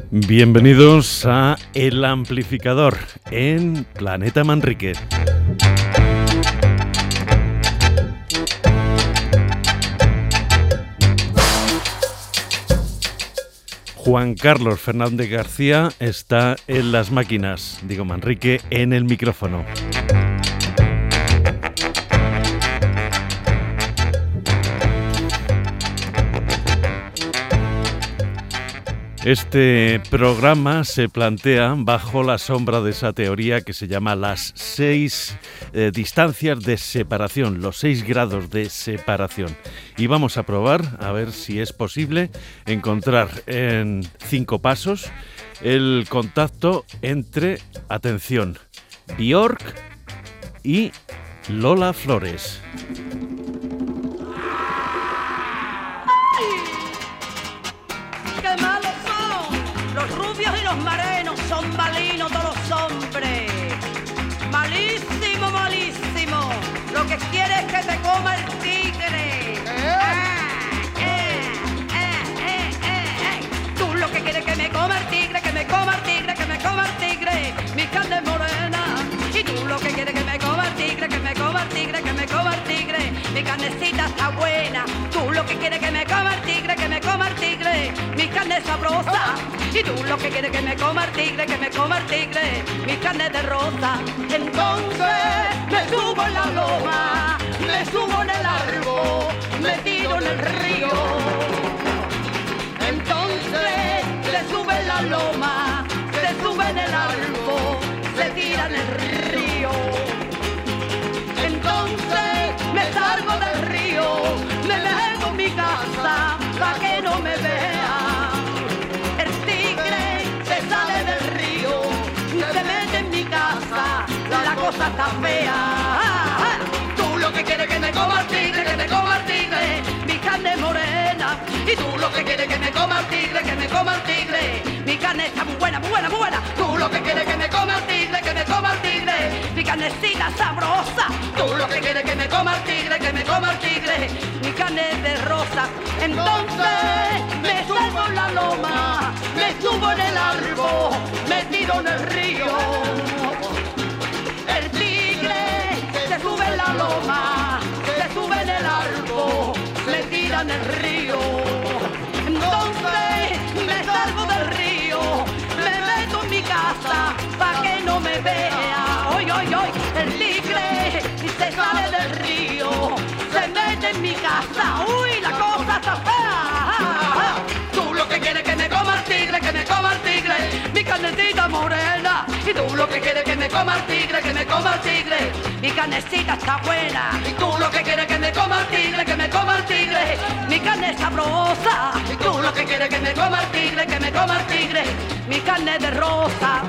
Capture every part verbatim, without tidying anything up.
Bienvenidos a El Amplificador en Planeta Manrique. Juan Carlos Fernández García está en las máquinas, digo Manrique en el micrófono. Este programa se plantea bajo la sombra de esa teoría que se llama las seis eh, distancias de separación, los seis grados de separación. Y vamos a probar a ver si es posible encontrar en cinco pasos el contacto entre, atención, Björk y Lola Flores. Y los marenos son malinos todos los hombres. Malísimo, malísimo. Lo que quieres es que te coma el tigre. ¿Eh? Eh, eh, eh, eh, eh. Tú lo que quieres es que me coma el tigre, que me coma el tigre, que me coma el tigre. Mi carne es morena. Y tú lo que quieres es que me coma el tigre, que me coma el tigre, que me coma el tigre. Mi carnecita está buena. Tú lo que quieres es que me coma el tigre, que me coma el tigre. Mi carne es sabrosa. Y tú lo que quieres que me coma el tigre, que me coma el tigre, mi carne de rosa. Entonces me subo en la loma, me subo en el árbol, me tiro en el río. Entonces se sube en la loma, se sube en el árbol, se tira en el río. Entonces me salgo del río, me meto en mi casa, pa' que no me vea. Se mete en mi casa, la cosa está fea. Tú lo que quieres que me coma el tigre, que me coma el tigre, mi carne es morena. Y tú lo que quieres que me coma el tigre, que me coma el tigre, mi carne está muy buena, muy buena, muy buena. Tú lo que quieres que me coma el tigre, que me coma el tigre, mi carnecita sabrosa. Tú lo que quieres que me coma el tigre, que me coma el tigre, mi carne es de rosa. Entonces me salgo en la loma, me subo en el árbol, me tiro en el río. El tigre se sube en la loma, se sube en el árbol, se tira en el río. Entonces me salgo del río, me meto en mi casa pa' que no me vea. Hoy, hoy, hoy, el tigre se sale del río, se mete en mi casa. Uy, la cosa está fea. Tú lo que quieres que me coma el tigre, que me coma el tigre, mi carnecita morena. Y tú lo que quieres que me coma el tigre, que me coma el tigre, mi carnecita está buena. Y tú lo que quieres que me coma el tigre, que me coma el tigre, mi carne es sabrosa. Y tú lo que quieres que me coma el tigre, que me coma el tigre, mi carne de rosa.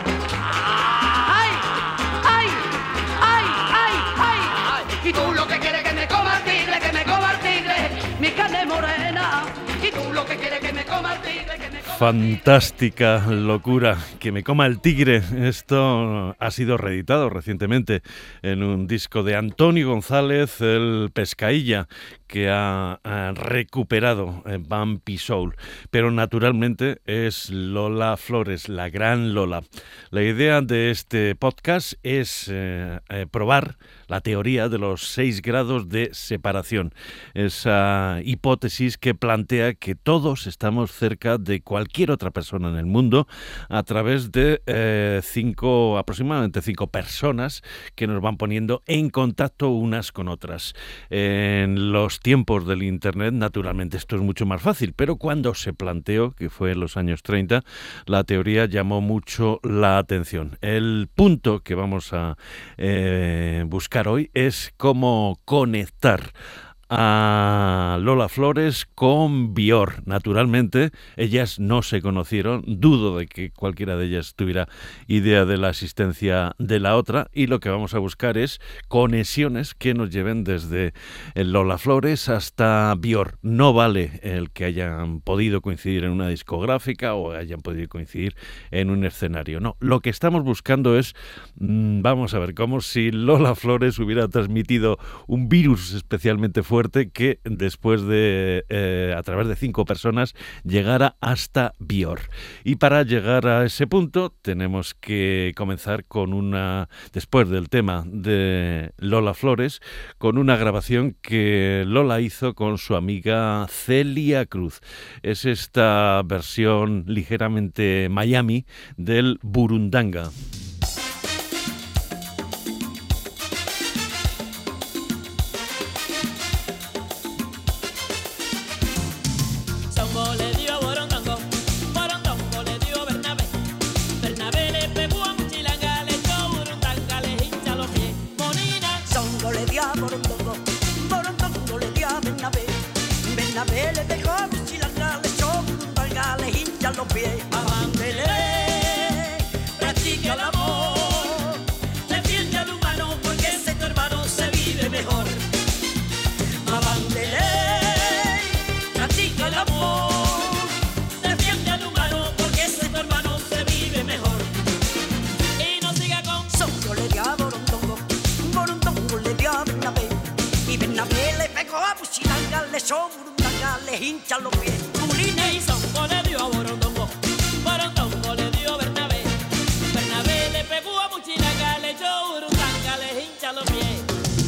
Ay, ay, ay, ay, ay. Y tú lo que quieres que me coma el tigre, que me coma el tigre, mi carne morena. Y tú lo que quieres que me coma el tigre, que me coma. Fantástica locura, que me coma el tigre. Esto ha sido reeditado recientemente en un disco de Antonio González, el Pescailla, que ha, ha recuperado Bumpy Soul. Pero naturalmente es Lola Flores, la gran Lola. La idea de este podcast es eh, eh, probar la teoría de los seis grados de separación. Esa hipótesis que plantea que todos estamos cerca de cualquier otra persona en el mundo a través de eh, cinco, aproximadamente cinco personas que nos van poniendo en contacto unas con otras. En los tiempos del Internet, naturalmente, esto es mucho más fácil, pero cuando se planteó, que fue en los años treinta, la teoría llamó mucho la atención. El punto que vamos a eh, buscar hoy es cómo conectar a Lola Flores con Björk. Naturalmente, ellas no se conocieron, dudo de que cualquiera de ellas tuviera idea de la existencia de la otra, y lo que vamos a buscar es conexiones que nos lleven desde Lola Flores hasta Björk. No vale el que hayan podido coincidir en una discográfica o hayan podido coincidir en un escenario, no. Lo que estamos buscando es, mmm, vamos a ver, como si Lola Flores hubiera transmitido un virus especialmente fuerte fuerte que después de, eh, a través de cinco personas, llegara hasta Bior. Y para llegar a ese punto tenemos que comenzar con una, después del tema de Lola Flores, con una grabación que Lola hizo con su amiga Celia Cruz. Es esta versión ligeramente Miami del Burundanga. Bernabé le dejó a Muchilanga, le echó burundanga, le hincha los pies. Abándele, practica el amor, defiende al humano porque ese tu hermano se vive mejor. Abándele, practica el amor, defiende al humano porque ese tu hermano se vive mejor. Y no siga con Songo le dio a Borondongo, Borondongo le dio a Bernabé, y Bernabé le pegó a Muchilanga, le echó le hincha los pies. Mulina y Songo le dio a Borondongo, Borondongo le dio a Bernabé, Bernabé le pegó a Muchilanga, le echó burundanga, le hincha los pies.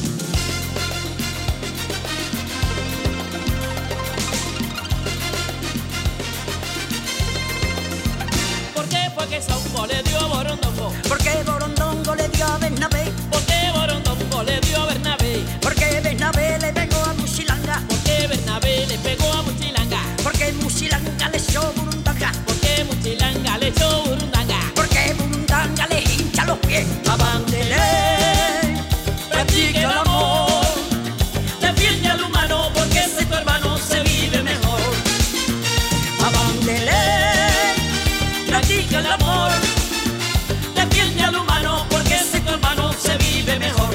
¿Por qué fue que Songo le dio a Borondongo? Porque Borondongo le dio a Bernabé. ¿Por qué Borondongo le dio a Bernabé? Porque Bernabé le pegó a Muchilanga. Porque Bernabé le pegó a Muchilanga. Porque Muchilanga le echó burundanga. Porque Muchilanga le echó burundanga. Porque burundanga le hincha los pies. Abándele, practique el amor, defiende al humano porque ese tu hermano se vive mejor. Abándele, practique el amor, defiende al humano porque ese tu hermano se vive mejor.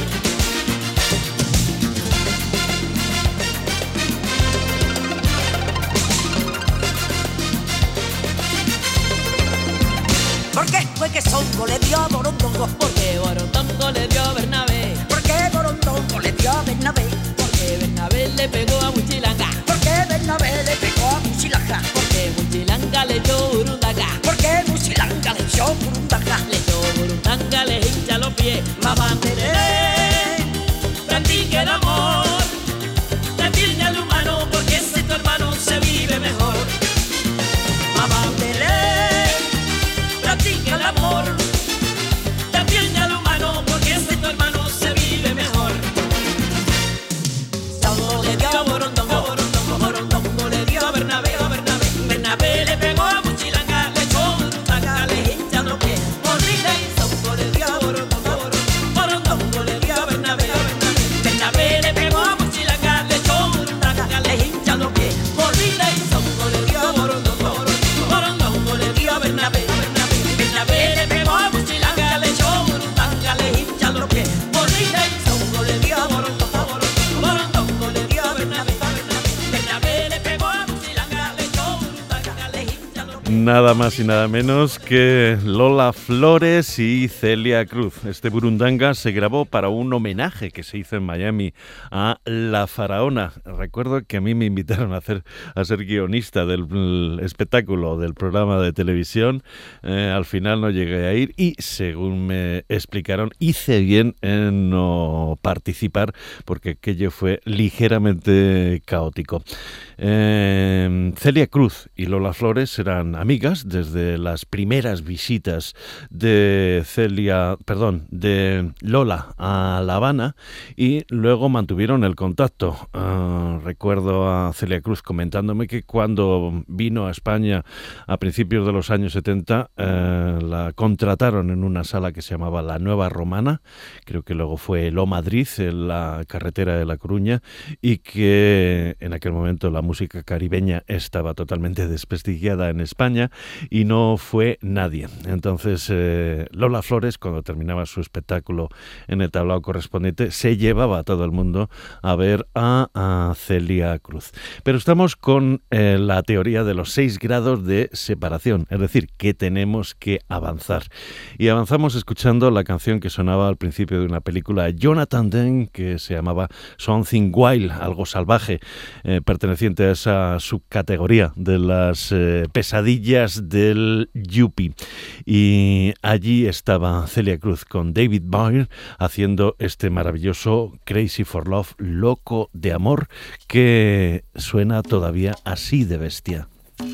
¿Por qué fue que Songo le dio a Borondongo? Porque Borondongo le dio a Bernabé. Porque Borondongo le dio a Bernabé. Porque Bernabé le pegó a Muchilanga. Porque Bernabé le pegó a Muchilanga. Porque Muchilanga le echó burundanga. Porque Muchilanga le echó burundanga. Le echó burundanga, le hincha los pies. Abándele, practique el amor, defiende al humano porque ese tu hermano se vive mejor. Abándele, practica el amor, defiende al humano porque ese tu hermano se vive mejor. Songo le dio a Borondongo, Borondongo, Borondongo le dio a Bernabé, a Bernabé, Bernabé le pegó a Muchilanga, le echó burundanga, le hincha los pies. Morrida y Songo le dio a Borondongo, Borondongo le dio a Bernabé, a Bernabé, Bernabé le pegó a Muchilanga, le echó burundanga, le hincha los pies. Morrida y Songo le dio a Borondongo, Borondongo le dio a Bernabé. Bernabé le pegó a Muchilanga, le echó burundanga, le hincha los pies. Morrida y Songo le dio a Borondongo, Borondongo le dio a Bernabé, Bernabé le pegó a Muchilanga, le echó burundanga, le hincha los pies. Nada más y nada menos que Lola Flores y Celia Cruz. Este burundanga se grabó para un homenaje que se hizo en Miami a La Faraona. Recuerdo que a mí me invitaron a, hacer, a ser guionista del espectáculo, del programa de televisión. Eh, al final no llegué a ir y, según me explicaron, hice bien en no participar porque aquello fue ligeramente caótico. Eh, Celia Cruz y Lola Flores eran amigas desde las primeras visitas de Celia, perdón, de Lola a La Habana y luego mantuvieron el contacto. Uh, recuerdo a Celia Cruz comentándome que cuando vino a España a principios de los años setenta uh, la contrataron en una sala que se llamaba La Nueva Romana, creo que luego fue El O Madrid, en la carretera de La Coruña, y que en aquel momento la música caribeña estaba totalmente desprestigiada en España España y no fue nadie. Entonces eh, Lola Flores, cuando terminaba su espectáculo en el tablao correspondiente, se llevaba a todo el mundo a ver a, a Celia Cruz. Pero estamos con eh, la teoría de los seis grados de separación, es decir, que tenemos que avanzar. Y avanzamos escuchando la canción que sonaba al principio de una película de Jonathan Demme que se llamaba Something Wild, algo salvaje, eh, perteneciente a esa subcategoría de las eh, pesadillas del yuppie. Y allí estaba Celia Cruz con David Byrne haciendo este maravilloso Crazy for Love, loco de amor, que suena todavía así de bestia.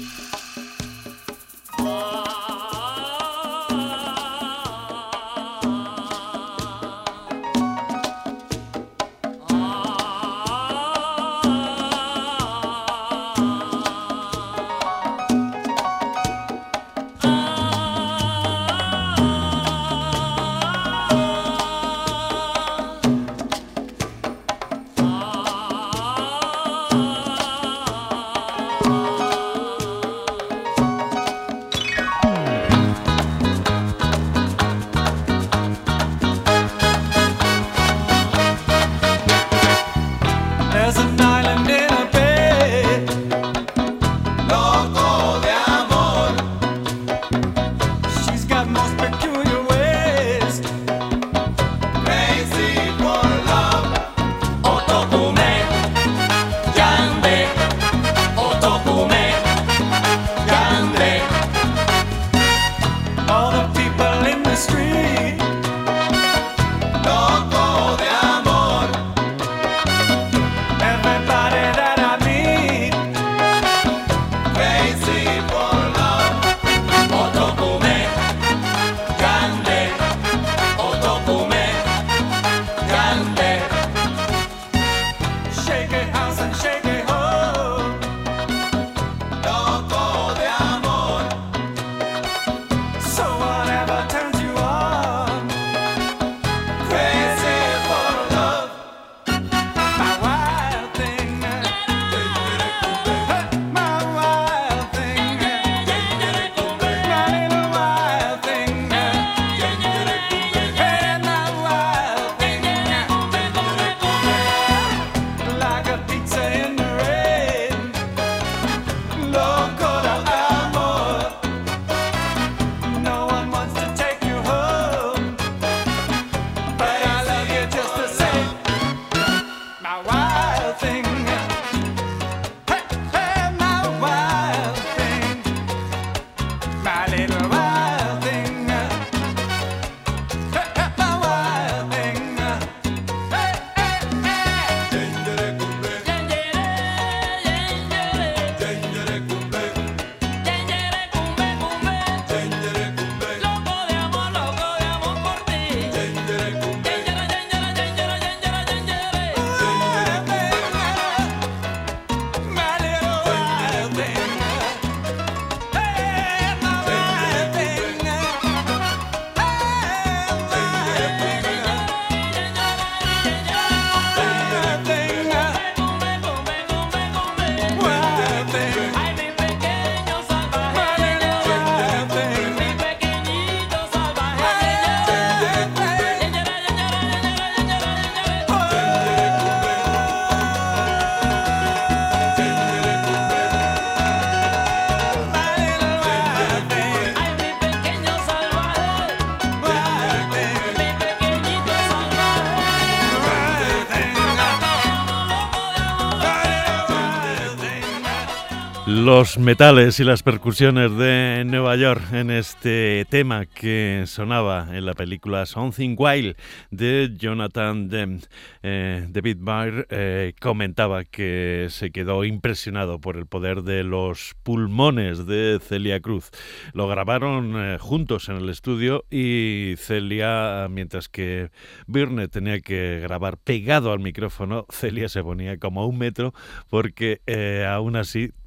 Los metales y las percusiones de Nueva York en este tema que sonaba en la película Something Wild de Jonathan Demme. Eh, David Byrne eh, comentaba que se quedó impresionado por el poder de los pulmones de Celia Cruz. Lo grabaron eh, juntos en el estudio y Celia, mientras que Byrne tenía que grabar pegado al micrófono, Celia se ponía como a un metro porque eh, aún así tapaba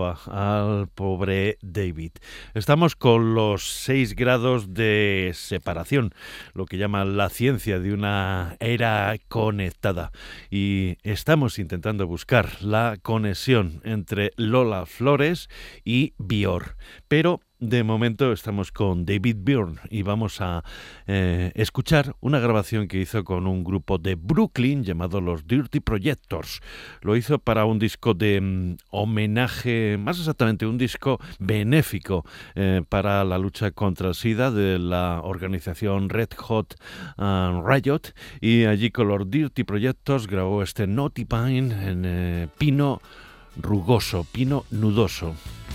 afectaba al pobre David. Estamos con los seis grados de separación, lo que llaman la ciencia de una era conectada. Y estamos intentando buscar la conexión entre Lola Flores y Björk. Pero de momento estamos con David Byrne y vamos a eh, escuchar una grabación que hizo con un grupo de Brooklyn llamado los Dirty Projectors. Lo hizo para un disco de mm, homenaje, más exactamente un disco benéfico eh, para la lucha contra el SIDA de la organización Red Hot uh, Riot, y allí con los Dirty Projectors grabó este Naughty Pine en eh, pino rugoso, pino nudoso.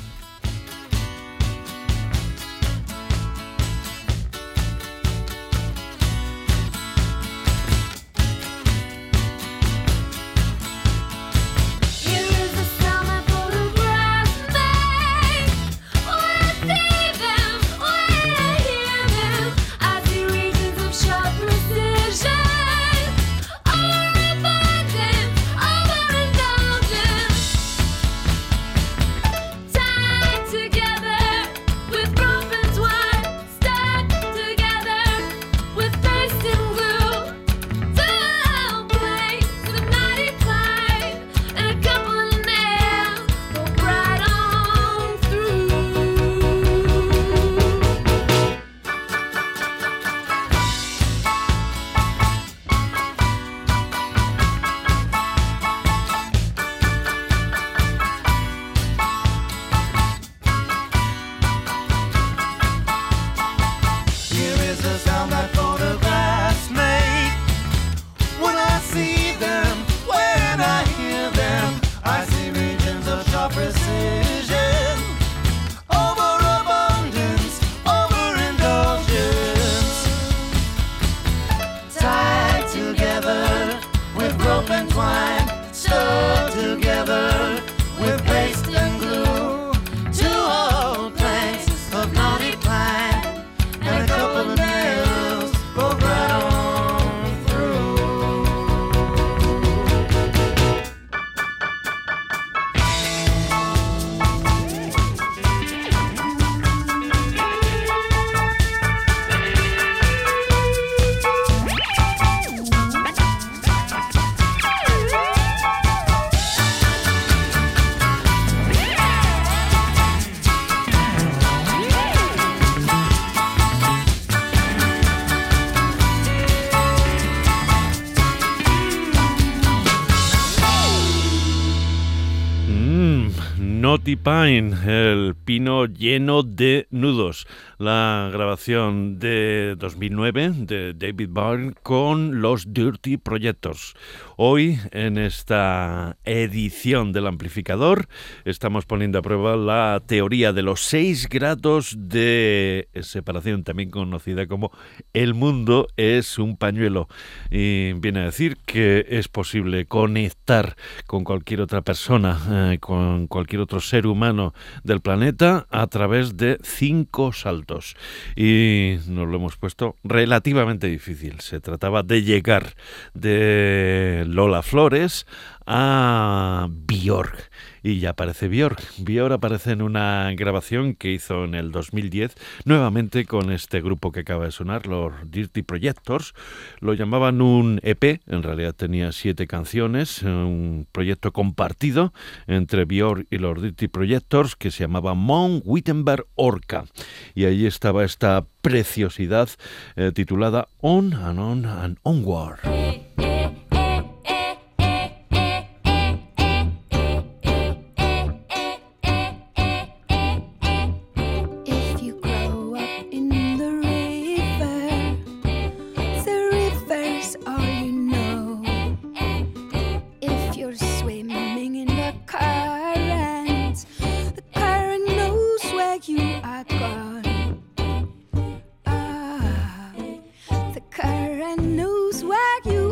Naughty Pine, el pino lleno de nudos. La grabación de dos mil nueve de David Byrne con los Dirty Projectors. Hoy, en esta edición del Amplificador, estamos poniendo a prueba la teoría de los seis grados de separación, también conocida como el mundo es un pañuelo. Y viene a decir que es posible conectar con cualquier otra persona, eh, con cualquier otro ser humano del planeta a través de cinco saltos. Y nos lo hemos puesto relativamente difícil. Se trataba de llegar de Lola Flores a Björk. Y ya aparece Björk. Björk aparece en una grabación que hizo en el dos mil diez, nuevamente con este grupo que acaba de sonar, los Dirty Projectors. Lo llamaban un E P, en realidad tenía siete canciones, un proyecto compartido entre Björk y los Dirty Projectors que se llamaba Mount Wittenberg Orca. Y allí estaba esta preciosidad eh, titulada On and On and Onward. Current knows where you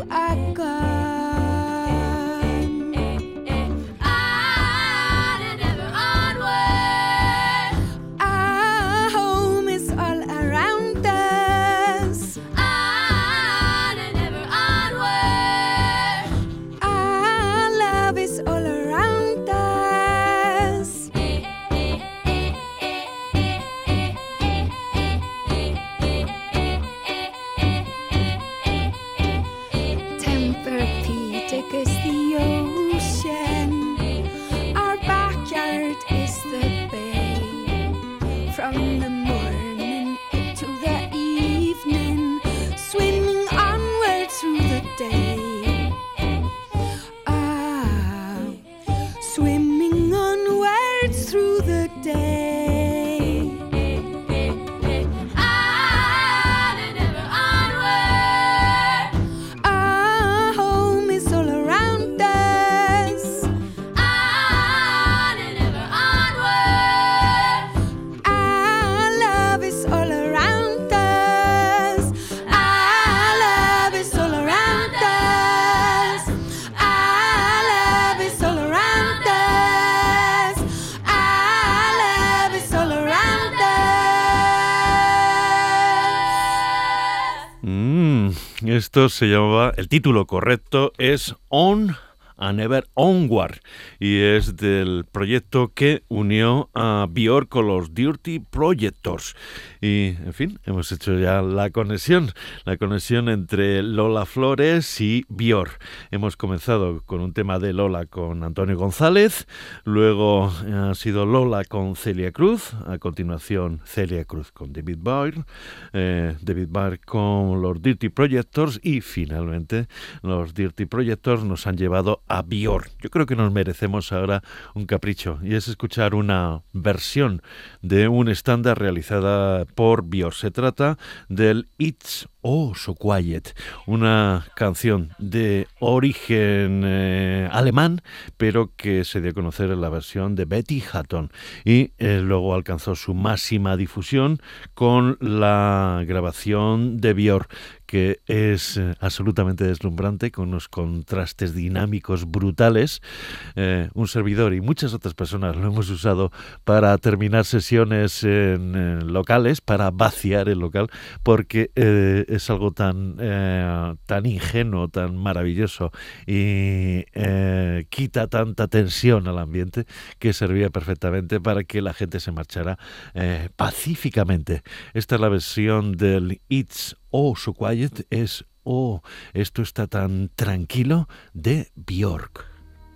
Mm, esto se llamaba, el título correcto es On and Ever Onward y es del proyecto que unió a Björk con los Dirty Projectors. Y, en fin, hemos hecho ya la conexión, la conexión entre Lola Flores y Björk. Hemos comenzado con un tema de Lola con Antonio González, luego ha sido Lola con Celia Cruz, a continuación Celia Cruz con David Byrne, eh, David Byrne con los Dirty Projectors y finalmente los Dirty Projectors nos han llevado a Björk. Yo creo que nos merecemos ahora un capricho y es escuchar una versión de un estándar realizada por Björk. Se trata del It's Oh So Quiet, una canción de origen eh, alemán, pero que se dio a conocer en la versión de Betty Hutton y eh, luego alcanzó su máxima difusión con la grabación de Björk, que es eh, absolutamente deslumbrante, con unos contrastes dinámicos brutales. Eh, un servidor y muchas otras personas lo hemos usado para terminar sesiones en, en locales, para vaciar el local, porque eh, es algo tan, eh, tan ingenuo, tan maravilloso y eh, quita tanta tensión al ambiente que servía perfectamente para que la gente se marchara eh, pacíficamente. Esta es la versión del It's Oh So Quiet, es Oh, esto está tan tranquilo, de Björk.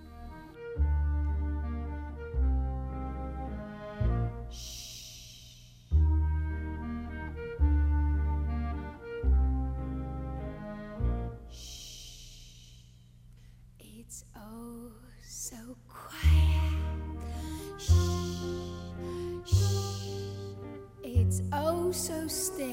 It's oh so quiet. Shh, shh. It's oh so still.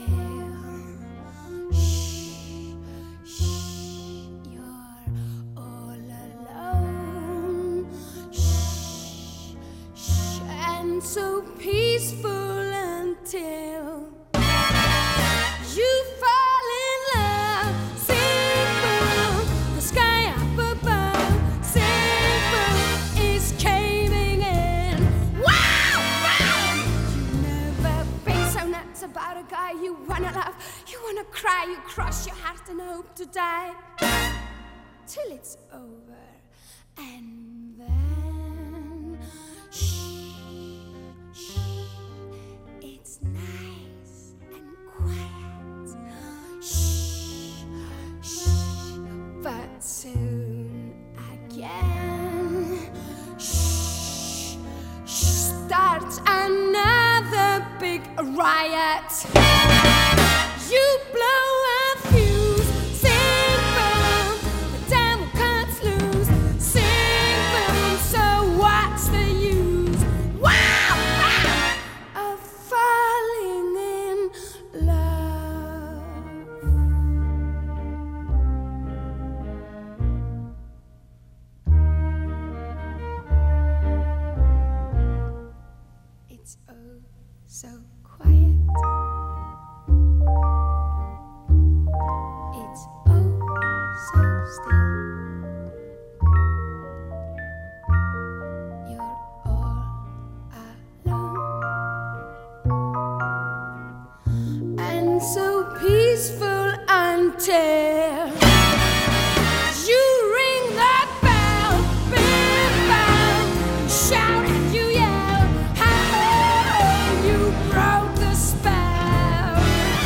Shh, shh. You're all alone. Shh, shh. And so peaceful until you fall in love. Sing from the sky up above. Sing from is caving in. Wow, wow. You never been so nuts about a guy you wanna love. You wanna cry, you cross your heart and hope to die till it's over. And then shh, shh. It's nice and quiet. Shh, shh. But soon again, shh, shh. Starts another big riot. You blow a fuse. Sing boom, the devil cuts loose. Sing boom, so what's the use? Wow, wow, of falling in love. It's oh so quiet. It's oh so still. You're all alone and so peaceful until you ring that bell, big bell, you shout and you yell, how you broke the spell.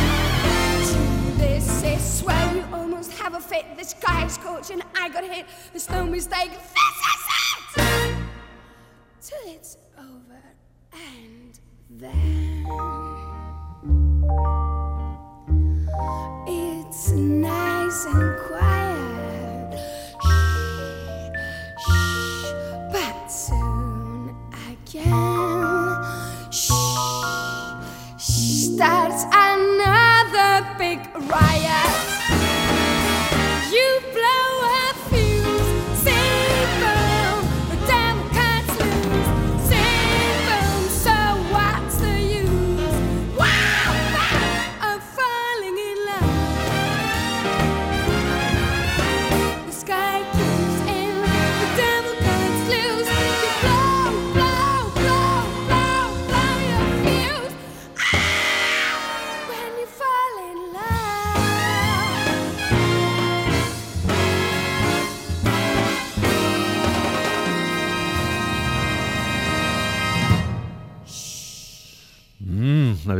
This is swell, you almost have a fit. This guy is scorching, I got hit. There's no mistake, this is it. Till it's over and then it's nice and quiet. Shh, shh. But soon again, shh, shh. Starts another big riot. You blow a fuse. Sing boom, the devil cuts loose. Sing boom, so what's the use? Wow, wow.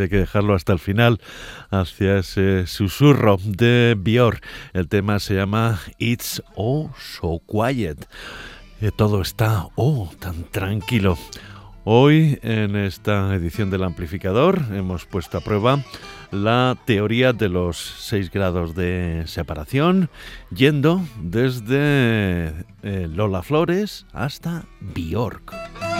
hay que dejarlo hasta el final, hacia ese susurro de Björk. El tema se llama It's Oh So Quiet. Y todo está, oh, tan tranquilo. Hoy, en esta edición del Amplificador, hemos puesto a prueba la teoría de los seis grados de separación, yendo desde eh, Lola Flores hasta Björk.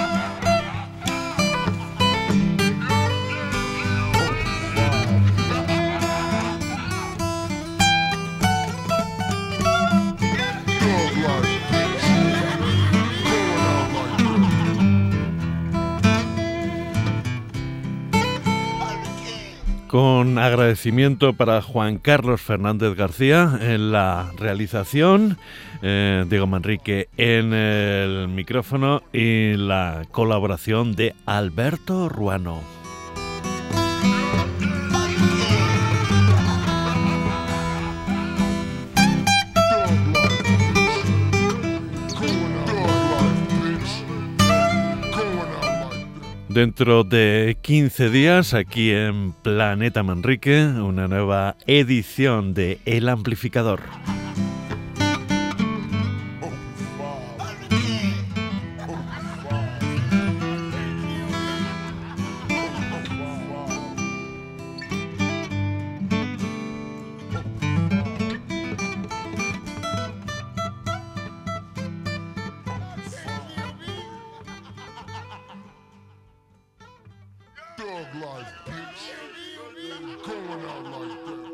Con agradecimiento para Juan Carlos Fernández García en la realización, eh, Diego Manrique en el micrófono y la colaboración de Alberto Ruano. Dentro de quince días, aquí en Planeta Manrique, una nueva edición de El Amplificador. Thug life, bitch. Going out like that.